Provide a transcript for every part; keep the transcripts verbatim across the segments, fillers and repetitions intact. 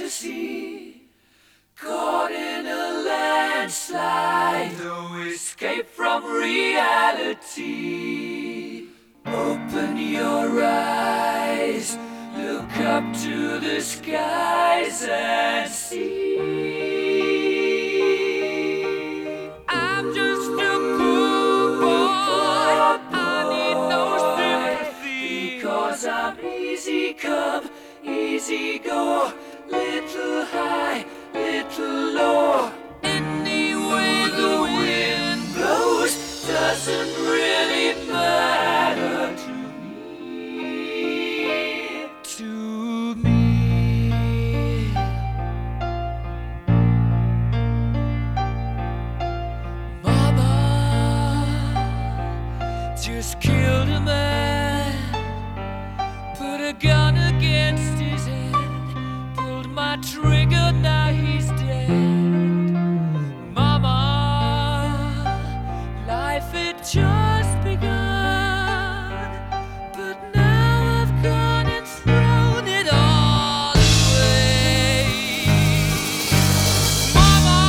fantasy, caught in a landslide, no escape from reality. Open your eyes, look up to the skies and see. I'm just a poor boy, I need no sympathy, because I'm easy come, easy go, little high, little low. Any way the wind blows doesn't really matter to me, to me. Mama just killed a man, put a gun against his head, pulled my trigger, now he's dead. Mama, life had just begun, but now I've gone and thrown it all away. Mama,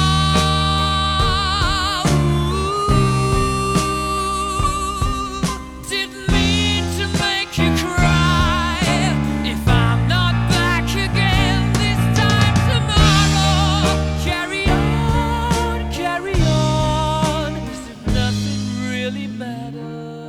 ooh, didn't mean to make you cry. If I'm not back again this time tomorrow, carry on, carry on, as if nothing really matters.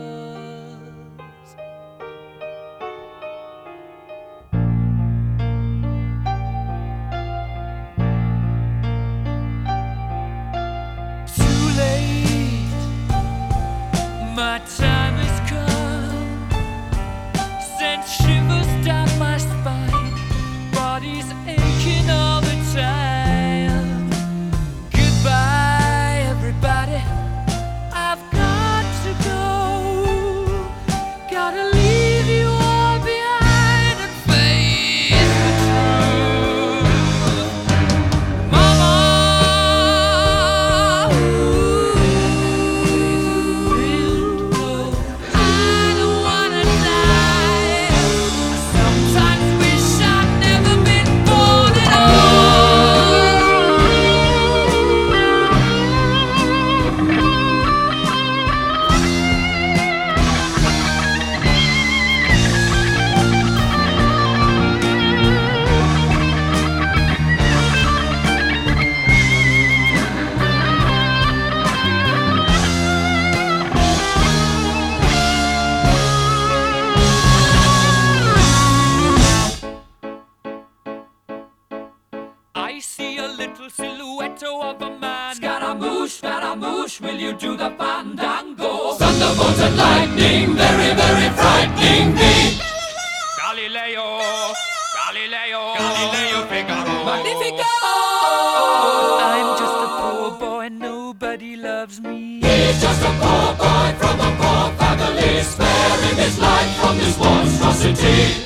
Too late, my time has come, sent shivers down my spine, body's aching all the time. Goodbye, everybody, I've got to go, gotta leave you all behind and face the truth. Mama, ooh, I don't wanna die. I sometimes wish I'd never been born at I see a little silhouette of a man. Scaramouche, Scaramouche, will you do the fandango? Thunderbolt and lightning, very, very frightening me. Galileo, Galileo, Galileo Figaro, Magnifico! I'm just a poor boy, nobody loves me. He's just a poor boy from a poor family, sparing his life from this monstrosity.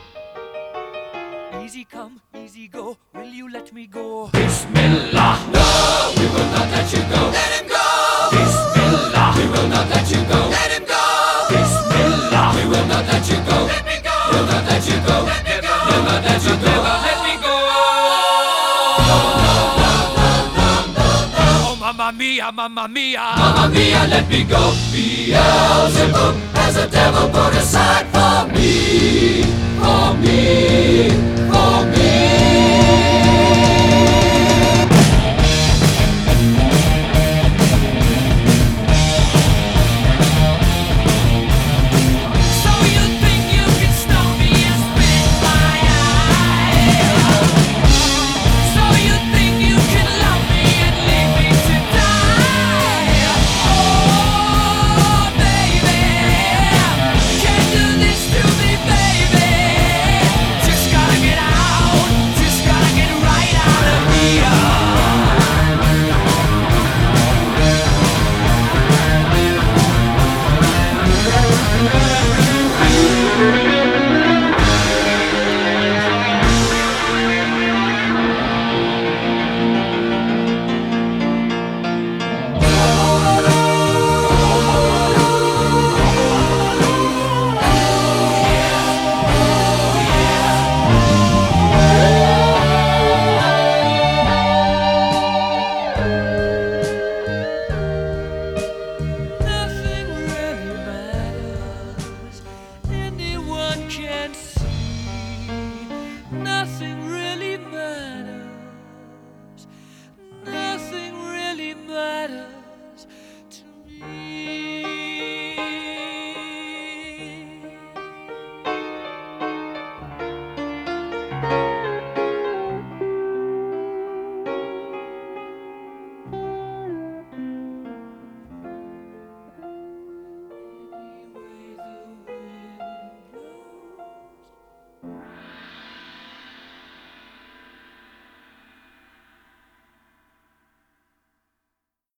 Easy come, easy go, will you let me go? Bismillah, no, we will not let you go. Let him go! Bismillah, we will not let you go. Let him go! Bismillah, we will not let you go. Let me go! We'll not let you go. Let me go! We'll not let you go. Never let me go! No, no, no, no, no, no, no. Oh, mamma mia, mamma mia. Mamma mia, let me go. Beelzebub has a devil book.